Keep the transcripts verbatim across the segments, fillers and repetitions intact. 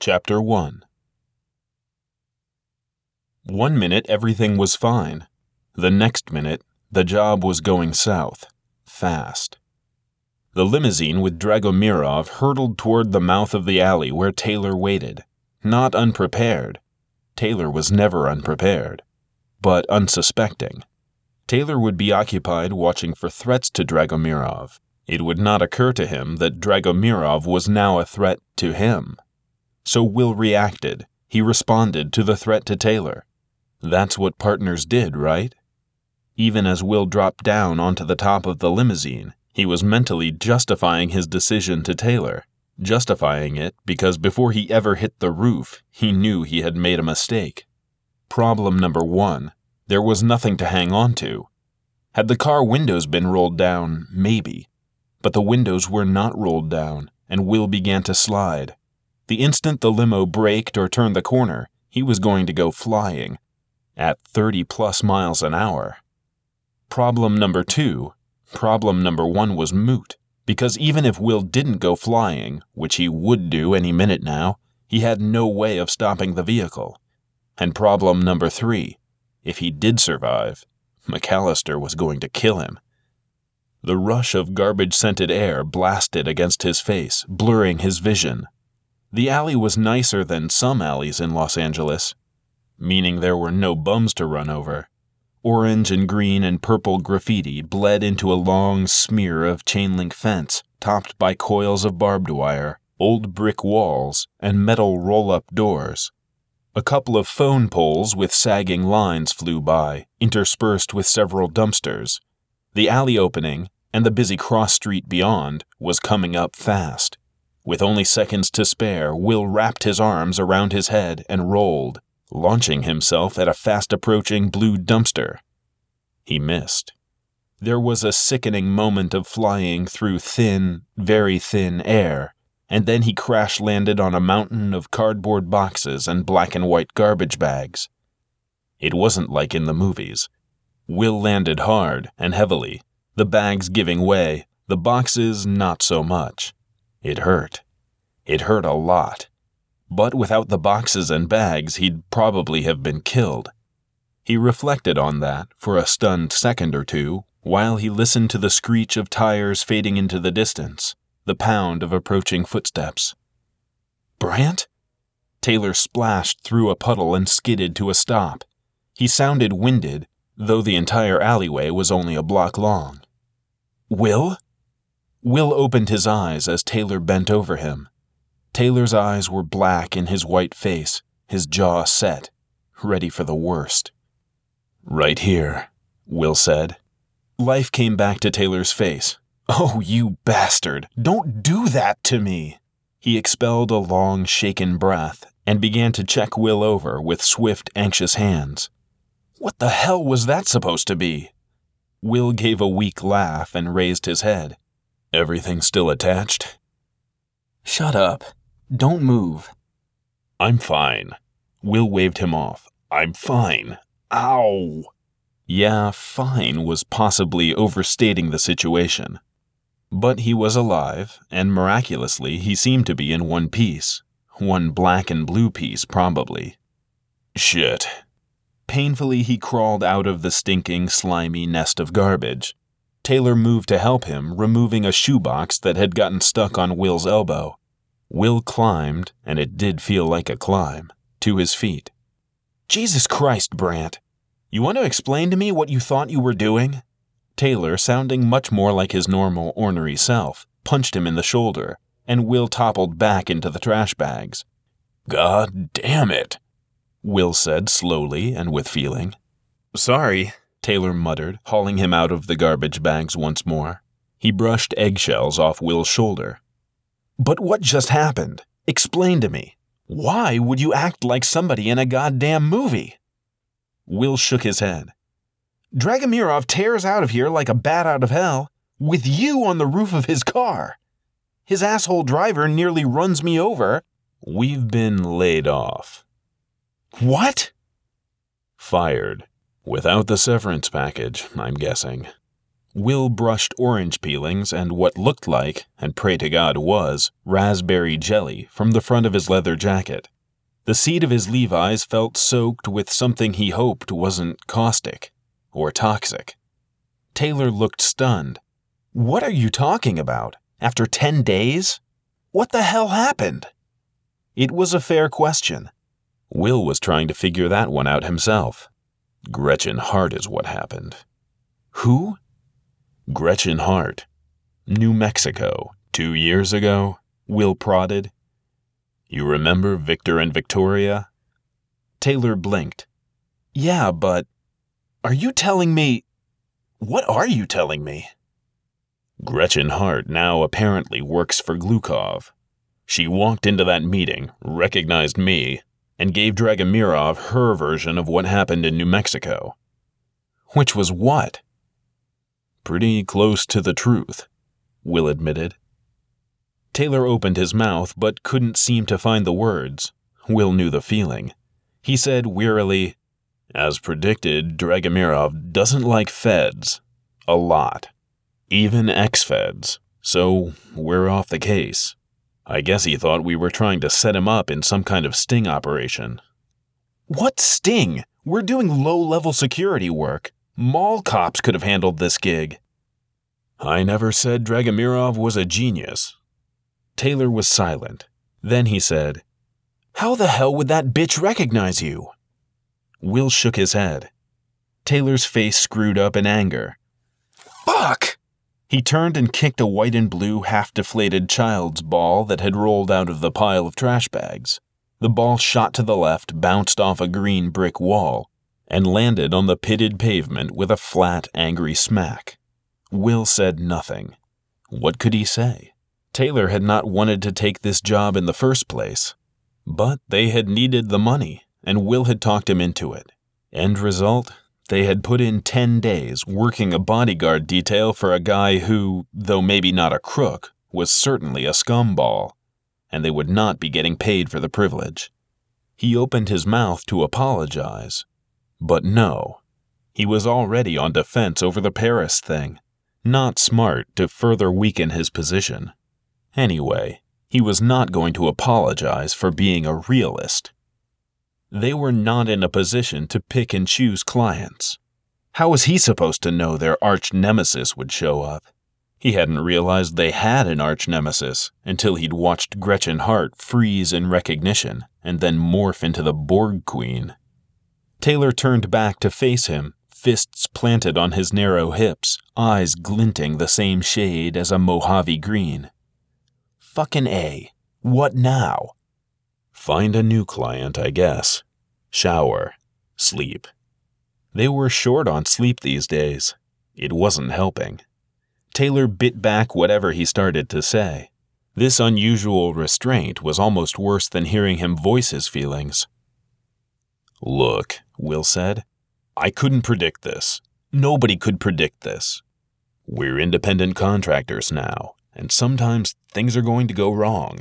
Chapter one. One minute everything was fine. The next minute, the job was going south, fast. The limousine with Dragomirov hurtled toward the mouth of the alley where Taylor waited, not unprepared. Taylor was never unprepared, but unsuspecting. Taylor would be occupied watching for threats to Dragomirov. It would not occur to him that Dragomirov was now a threat to him. So Will reacted. He responded to the threat to Taylor. That's what partners did, right? Even as Will dropped down onto the top of the limousine, he was mentally justifying his decision to Taylor, justifying it because before he ever hit the roof, he knew he had made a mistake. Problem number one, there was nothing to hang on to. Had the car windows been rolled down, maybe. But the windows were not rolled down, and Will began to slide. The instant the limo braked or turned the corner, he was going to go flying, at thirty plus miles an hour. Problem number two, problem number one was moot, because even if Will didn't go flying, which he would do any minute now, he had no way of stopping the vehicle. And problem number three, if he did survive, McAllister was going to kill him. The rush of garbage-scented air blasted against his face, blurring his vision. The alley was nicer than some alleys in Los Angeles, meaning there were no bums to run over. Orange and green and purple graffiti bled into a long smear of chain-link fence, topped by coils of barbed wire, old brick walls, and metal roll-up doors. A couple of phone poles with sagging lines flew by, interspersed with several dumpsters. The alley opening, and the busy cross street beyond, was coming up fast. With only seconds to spare, Will wrapped his arms around his head and rolled, launching himself at a fast-approaching blue dumpster. He missed. There was a sickening moment of flying through thin, very thin air, and then he crash-landed on a mountain of cardboard boxes and black-and-white garbage bags. It wasn't like in the movies. Will landed hard and heavily, the bags giving way, the boxes not so much. It hurt. It hurt a lot. But without the boxes and bags, he'd probably have been killed. He reflected on that for a stunned second or two, while he listened to the screech of tires fading into the distance, the pound of approaching footsteps. Brant? Taylor splashed through a puddle and skidded to a stop. He sounded winded, though the entire alleyway was only a block long. Will? Will opened his eyes as Taylor bent over him. Taylor's eyes were black in his white face, his jaw set, ready for the worst. Right here, Will said. Life came back to Taylor's face. Oh, you bastard! Don't do that to me! He expelled a long, shaken breath and began to check Will over with swift, anxious hands. What the hell was that supposed to be? Will gave a weak laugh and raised his head. Everything still attached? Shut up. Don't move. I'm fine. Will waved him off. I'm fine. Ow! Yeah, fine was possibly overstating the situation. But he was alive, and miraculously he seemed to be in one piece. One black and blue piece, probably. Shit. Painfully he crawled out of the stinking, slimy nest of garbage. Taylor moved to help him, removing a shoebox that had gotten stuck on Will's elbow. Will climbed, and it did feel like a climb, to his feet. Jesus Christ, Brant! You want to explain to me what you thought you were doing? Taylor, sounding much more like his normal, ornery self, punched him in the shoulder, and Will toppled back into the trash bags. God damn it, Will said slowly and with feeling. Sorry, Taylor muttered, hauling him out of the garbage bags once more. He brushed eggshells off Will's shoulder. But what just happened? Explain to me. Why would you act like somebody in a goddamn movie? Will shook his head. Dragomirov tears out of here like a bat out of hell, with you on the roof of his car. His asshole driver nearly runs me over. We've been laid off. What? Fired. Without the severance package, I'm guessing. Will brushed orange peelings and what looked like, and pray to God was, raspberry jelly from the front of his leather jacket. The seat of his Levi's felt soaked with something he hoped wasn't caustic or toxic. Taylor looked stunned. "What are you talking about? After ten days? What the hell happened?" It was a fair question. Will was trying to figure that one out himself. Gretchen Hart is what happened. Who? Gretchen Hart. New Mexico. Two years ago? Will prodded. You remember Victor and Victoria? Taylor blinked. Yeah, but... Are you telling me... What are you telling me? Gretchen Hart now apparently works for Glukov. She walked into that meeting, recognized me, and gave Dragomirov her version of what happened in New Mexico. Which was what? Pretty close to the truth, Will admitted. Taylor opened his mouth but couldn't seem to find the words. Will knew the feeling. He said wearily, As predicted, Dragomirov doesn't like feds. A lot. Even ex-feds. So we're off the case. I guess he thought we were trying to set him up in some kind of sting operation. What sting? We're doing low-level security work. Mall cops could have handled this gig. I never said Dragomirov was a genius. Taylor was silent. Then he said, How the hell would that bitch recognize you? Will shook his head. Taylor's face screwed up in anger. Fuck! He turned and kicked a white and blue half-deflated child's ball that had rolled out of the pile of trash bags. The ball shot to the left, bounced off a green brick wall, and landed on the pitted pavement with a flat, angry smack. Will said nothing. What could he say? Taylor had not wanted to take this job in the first place. But they had needed the money, and Will had talked him into it. End result? They had put in ten days working a bodyguard detail for a guy who, though maybe not a crook, was certainly a scumball, and they would not be getting paid for the privilege. He opened his mouth to apologize. But no, he was already on defense over the Paris thing. Not smart to further weaken his position. Anyway, he was not going to apologize for being a realist. They were not in a position to pick and choose clients. How was he supposed to know their arch-nemesis would show up? He hadn't realized they had an arch-nemesis until he'd watched Gretchen Hart freeze in recognition and then morph into the Borg Queen. Taylor turned back to face him, fists planted on his narrow hips, eyes glinting the same shade as a Mojave green. Fucking A. What now? Find a new client, I guess. Shower. Sleep. They were short on sleep these days. It wasn't helping. Taylor bit back whatever he started to say. This unusual restraint was almost worse than hearing him voice his feelings. Look, Will said, I couldn't predict this. Nobody could predict this. We're independent contractors now, and sometimes things are going to go wrong.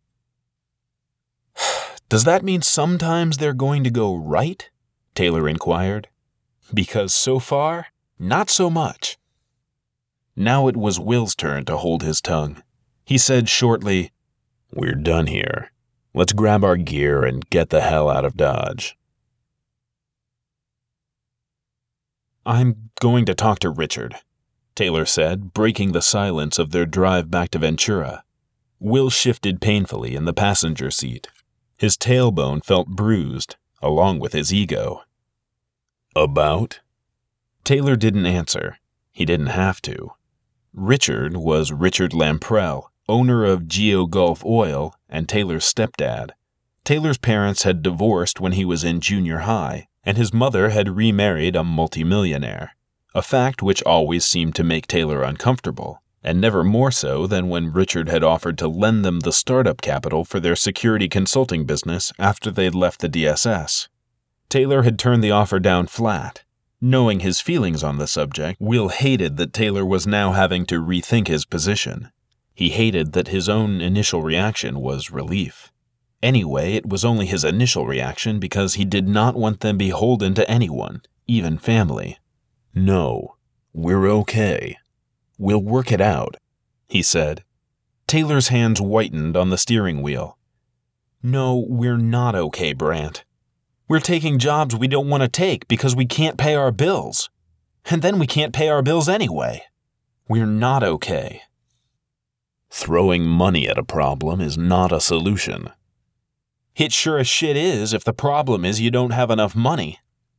Does that mean sometimes they're going to go right? Taylor inquired. Because so far, not so much. Now it was Will's turn to hold his tongue. He said shortly, We're done here. Let's grab our gear and get the hell out of Dodge. I'm going to talk to Richard, Taylor said, breaking the silence of their drive back to Ventura. Will shifted painfully in the passenger seat. His tailbone felt bruised, along with his ego. About? Taylor didn't answer. He didn't have to. Richard was Richard Lamprell, owner of GeoGulf Oil and Taylor's stepdad. Taylor's parents had divorced when he was in junior high, and his mother had remarried a multimillionaire, a fact which always seemed to make Taylor uncomfortable, and never more so than when Richard had offered to lend them the startup capital for their security consulting business after they'd left the D S S. Taylor had turned the offer down flat. Knowing his feelings on the subject, Will hated that Taylor was now having to rethink his position. He hated that his own initial reaction was relief. Anyway, it was only his initial reaction because he did not want them beholden to anyone, even family. No, we're okay, We'll work it out," he said. Taylor's hands whitened on the steering wheel. "No, we're not okay, Brant. We're taking jobs we don't want to take because we can't pay our bills. And then we can't pay our bills anyway. We're not okay." Throwing money at a problem is not a solution. It sure as shit is if the problem is you don't have enough money.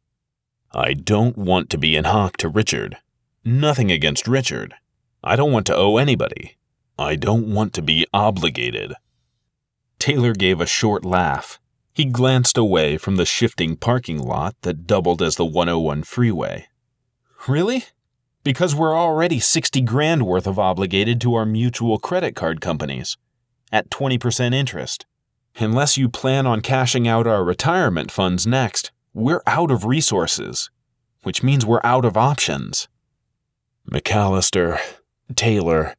I don't want to be in hock to Richard. Nothing against Richard. I don't want to owe anybody. I don't want to be obligated. Taylor gave a short laugh. He glanced away from the shifting parking lot that doubled as the one oh one freeway. Really? Because we're already sixty grand worth of obligated to our mutual credit card companies, at twenty percent interest. Unless you plan on cashing out our retirement funds next, we're out of resources, which means we're out of options. McAllister, Taylor.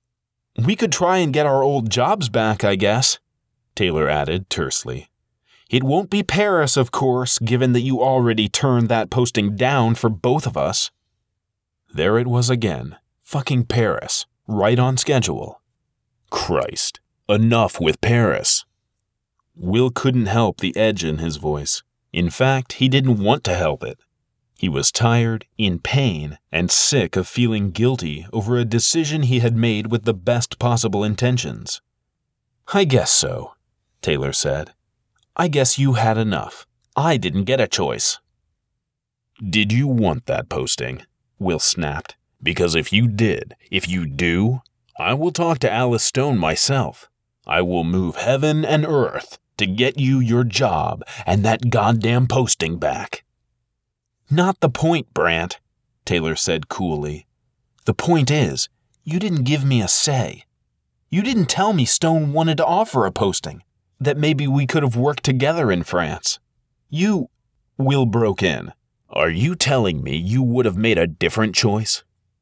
We could try and get our old jobs back, I guess, Taylor added tersely. It won't be Paris, of course, given that you already turned that posting down for both of us. There it was again, fucking Paris, right on schedule. Christ, enough with Paris. Will couldn't help the edge in his voice. In fact, he didn't want to help it. He was tired, in pain, and sick of feeling guilty over a decision he had made with the best possible intentions. I guess so, Taylor said. I guess you had enough. I didn't get a choice. Did you want that posting? Will snapped. Because if you did, if you do, I will talk to Alice Stone myself. I will move heaven and earth to get you your job and that goddamn posting back. Not the point, Brant, Taylor said coolly. The point is, you didn't give me a say. You didn't tell me Stone wanted to offer a posting, that maybe we could have worked together in France. You... Will broke in. Are you telling me you would have made a different choice?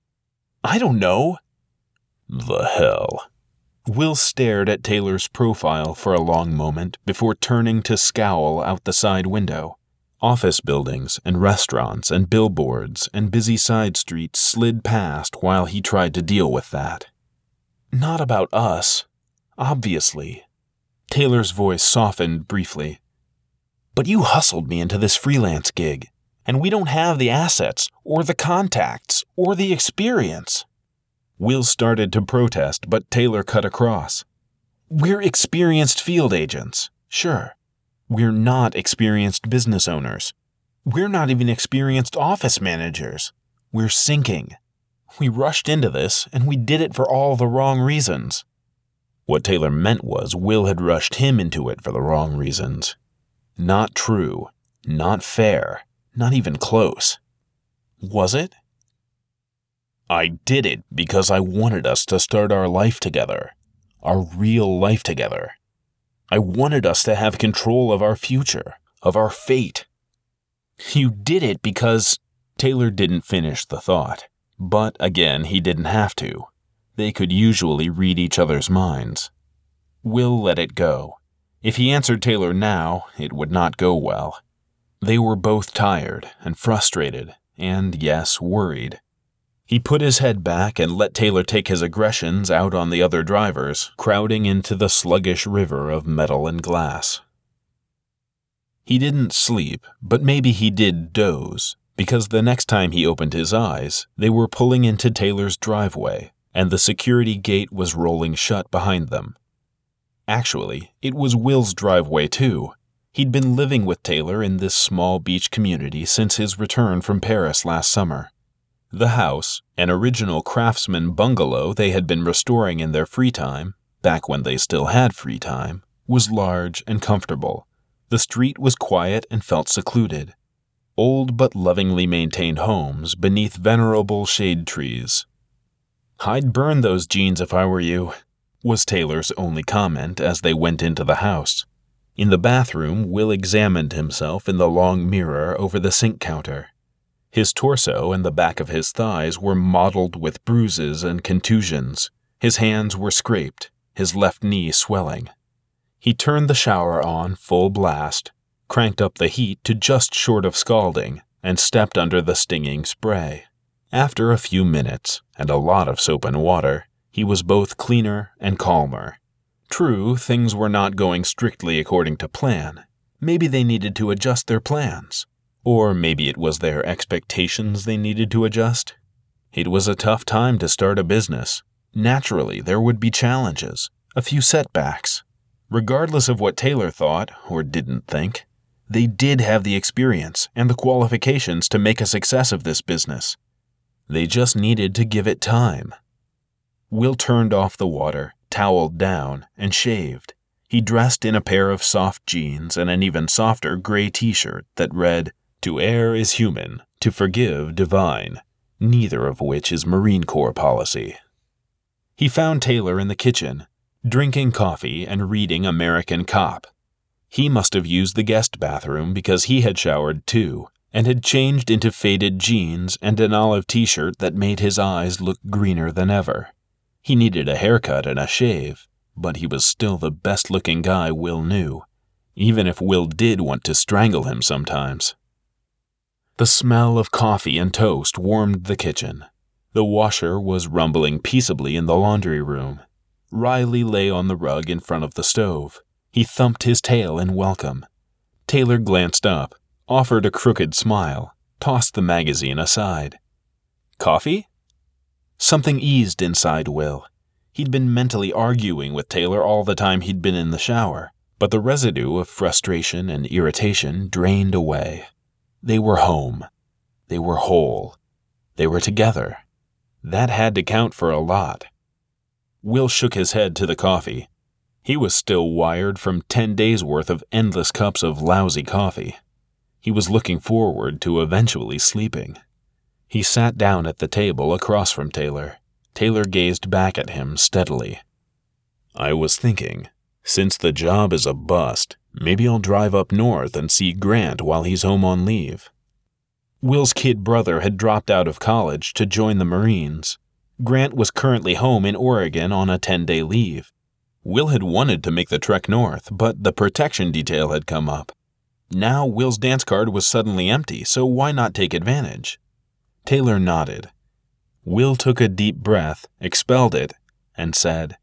I don't know. The hell. Will stared at Taylor's profile for a long moment before turning to scowl out the side window. Office buildings and restaurants and billboards and busy side streets slid past while he tried to deal with that. Not about us, obviously. Taylor's voice softened briefly. But you hustled me into this freelance gig, and we don't have the assets or the contacts or the experience. Will started to protest, but Taylor cut across. We're experienced field agents, sure. We're not experienced business owners. We're not even experienced office managers. We're sinking. We rushed into this, and we did it for all the wrong reasons. What Taylor meant was Will had rushed him into it for the wrong reasons. Not true. Not fair. Not even close. Was it? I did it because I wanted us to start our life together. Our real life together. I wanted us to have control of our future, of our fate. You did it because... Taylor didn't finish the thought. But again, he didn't have to. They could usually read each other's minds. Will let it go. If he answered Taylor now, it would not go well. They were both tired and frustrated, and yes, worried. He put his head back and let Taylor take his aggressions out on the other drivers, crowding into the sluggish river of metal and glass. He didn't sleep, but maybe he did doze, because the next time he opened his eyes, they were pulling into Taylor's driveway, and the security gate was rolling shut behind them. Actually, it was Will's driveway too. He'd been living with Taylor in this small beach community since his return from Paris last summer. The house, an original craftsman bungalow they had been restoring in their free time, back when they still had free time, was large and comfortable. The street was quiet and felt secluded. Old but lovingly maintained homes beneath venerable shade trees. I'd burn those jeans if I were you, was Taylor's only comment as they went into the house. In the bathroom, Will examined himself in the long mirror over the sink counter. His torso and the back of his thighs were mottled with bruises and contusions. His hands were scraped, his left knee swelling. He turned the shower on full blast, cranked up the heat to just short of scalding, and stepped under the stinging spray. After a few minutes, and a lot of soap and water, he was both cleaner and calmer. True, things were not going strictly according to plan. Maybe they needed to adjust their plans. Or maybe it was their expectations they needed to adjust. It was a tough time to start a business. Naturally, there would be challenges, a few setbacks. Regardless of what Taylor thought, or didn't think, they did have the experience and the qualifications to make a success of this business. They just needed to give it time. Will turned off the water, toweled down, and shaved. He dressed in a pair of soft jeans and an even softer gray t-shirt that read, "To err is human, to forgive divine," neither of which is Marine Corps policy. He found Taylor in the kitchen, drinking coffee and reading American Cop. He must have used the guest bathroom because he had showered too, and had changed into faded jeans and an olive t-shirt that made his eyes look greener than ever. He needed a haircut and a shave, but he was still the best-looking guy Will knew, even if Will did want to strangle him sometimes. The smell of coffee and toast warmed the kitchen. The washer was rumbling peaceably in the laundry room. Riley lay on the rug in front of the stove. He thumped his tail in welcome. Taylor glanced up, offered a crooked smile, tossed the magazine aside. Coffee? Something eased inside Will. He'd been mentally arguing with Taylor all the time he'd been in the shower, but the residue of frustration and irritation drained away. They were home. They were whole. They were together. That had to count for a lot. Will shook his head to the coffee. He was still wired from ten days' worth of endless cups of lousy coffee. He was looking forward to eventually sleeping. He sat down at the table across from Taylor. Taylor gazed back at him steadily. "I was thinking, since the job is a bust, maybe I'll drive up north and see Grant while he's home on leave." Will's kid brother had dropped out of college to join the Marines. Grant was currently home in Oregon on a ten-day leave. Will had wanted to make the trek north, but the protection detail had come up. Now Will's dance card was suddenly empty, so why not take advantage? Taylor nodded. Will took a deep breath, expelled it, and said,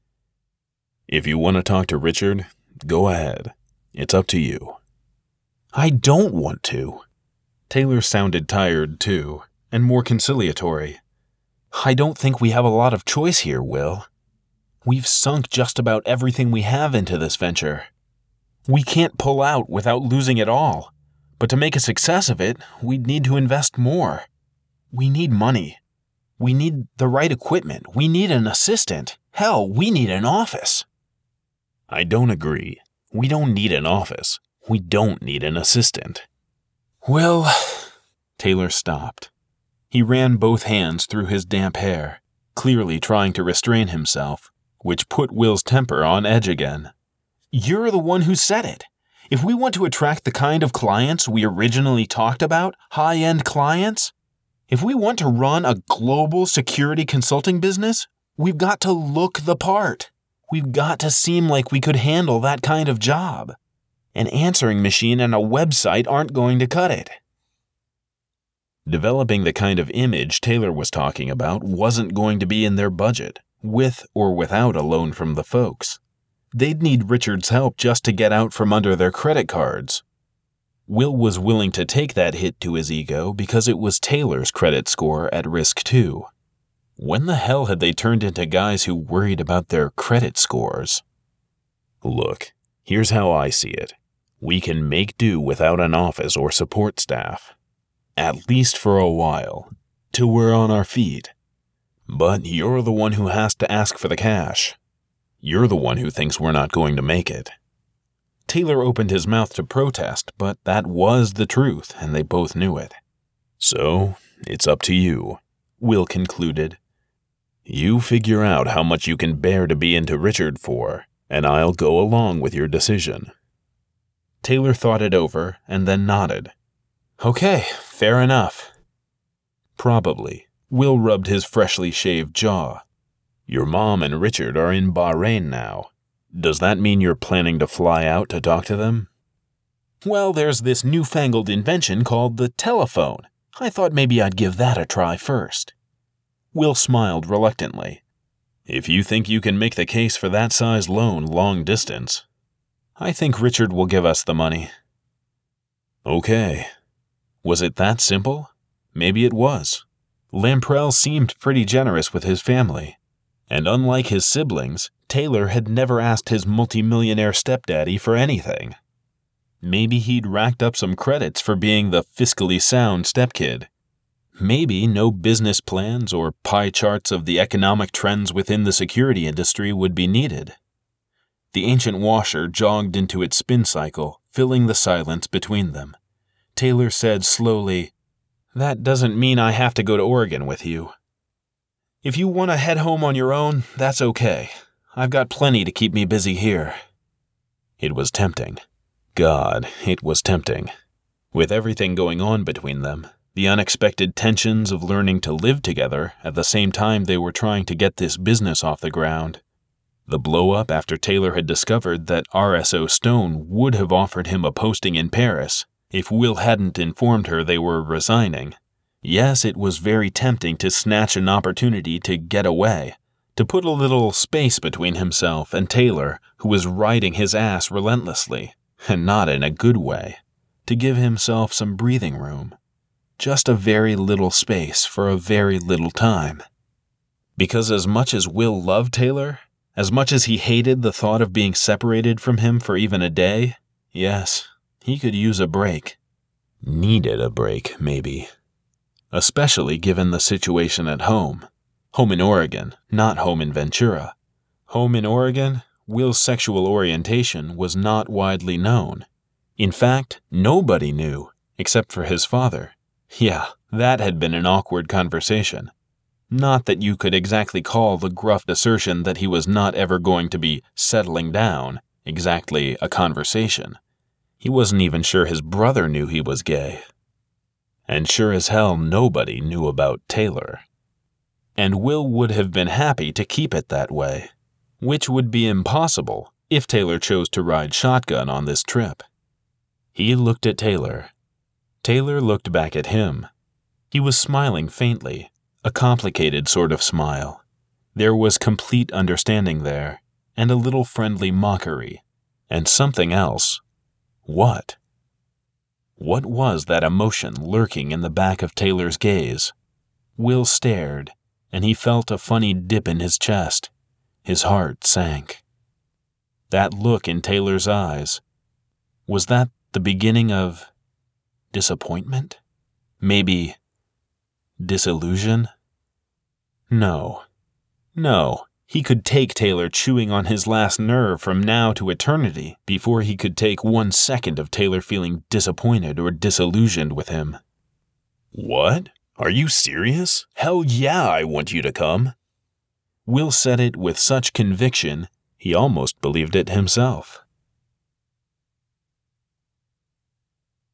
"If you want to talk to Richard, go ahead. It's up to you." "I don't want to." Taylor sounded tired, too, and more conciliatory. "I don't think we have a lot of choice here, Will. We've sunk just about everything we have into this venture. We can't pull out without losing it all, but to make a success of it, we'd need to invest more. We need money. We need the right equipment. We need an assistant. Hell, we need an office." "I don't agree. We don't need an office. We don't need an assistant." "Well," Taylor stopped. He ran both hands through his damp hair, clearly trying to restrain himself, which put Will's temper on edge again. "You're the one who said it. If we want to attract the kind of clients we originally talked about, high-end clients, if we want to run a global security consulting business, we've got to look the part. We've got to seem like we could handle that kind of job. An answering machine and a website aren't going to cut it." Developing the kind of image Taylor was talking about wasn't going to be in their budget, with or without a loan from the folks. They'd need Richard's help just to get out from under their credit cards. Will was willing to take that hit to his ego because it was Taylor's credit score at risk too. When the hell had they turned into guys who worried about their credit scores? "Look, here's how I see it. We can make do without an office or support staff. At least for a while, till we're on our feet. But you're the one who has to ask for the cash. You're the one who thinks we're not going to make it." Taylor opened his mouth to protest, but that was the truth, and they both knew it. "So, it's up to you," Will concluded. "You figure out how much you can bear to be into Richard for, and I'll go along with your decision." Taylor thought it over and then nodded. "Okay, fair enough." Probably. Will rubbed his freshly shaved jaw. "Your mom and Richard are in Bahrain now. Does that mean you're planning to fly out to talk to them?" "Well, there's this newfangled invention called the telephone. I thought maybe I'd give that a try first." Will smiled reluctantly. "If you think you can make the case for that size loan long distance, I think Richard will give us the money." Okay. Was it that simple? Maybe it was. Lamprell seemed pretty generous with his family. And unlike his siblings, Taylor had never asked his multimillionaire stepdaddy for anything. Maybe he'd racked up some credits for being the fiscally sound stepkid. Maybe no business plans or pie charts of the economic trends within the security industry would be needed. The ancient washer jogged into its spin cycle, filling the silence between them. Taylor said slowly, "That doesn't mean I have to go to Oregon with you. If you want to head home on your own, that's okay. I've got plenty to keep me busy here." It was tempting. God, it was tempting. With everything going on between them, the unexpected tensions of learning to live together at the same time they were trying to get this business off the ground. The blow-up after Taylor had discovered that R S O Stone would have offered him a posting in Paris if Will hadn't informed her they were resigning. Yes, it was very tempting to snatch an opportunity to get away, to put a little space between himself and Taylor, who was riding his ass relentlessly, and not in a good way, to give himself some breathing room. Just a very little space for a very little time. Because as much as Will loved Taylor, as much as he hated the thought of being separated from him for even a day, yes, he could use a break. Needed a break, maybe. Especially given the situation at home. Home in Oregon, not home in Ventura. Home in Oregon, Will's sexual orientation was not widely known. In fact, nobody knew, except for his father. Yeah, that had been an awkward conversation. Not that you could exactly call the gruff assertion that he was not ever going to be settling down exactly a conversation. He wasn't even sure his brother knew he was gay. And sure as hell nobody knew about Taylor. And Will would have been happy to keep it that way, which would be impossible if Taylor chose to ride shotgun on this trip. He looked at Taylor. Taylor looked back at him. He was smiling faintly. A complicated sort of smile. There was complete understanding there, and a little friendly mockery, and something else. What? What was that emotion lurking in the back of Taylor's gaze? Will stared, and he felt a funny dip in his chest. His heart sank. That look in Taylor's eyes, was that the beginning of disappointment? Maybe disillusion? No. No. He could take Taylor chewing on his last nerve from now to eternity before he could take one second of Taylor feeling disappointed or disillusioned with him. "What? Are you serious? Hell yeah, I want you to come." Will said it with such conviction, he almost believed it himself.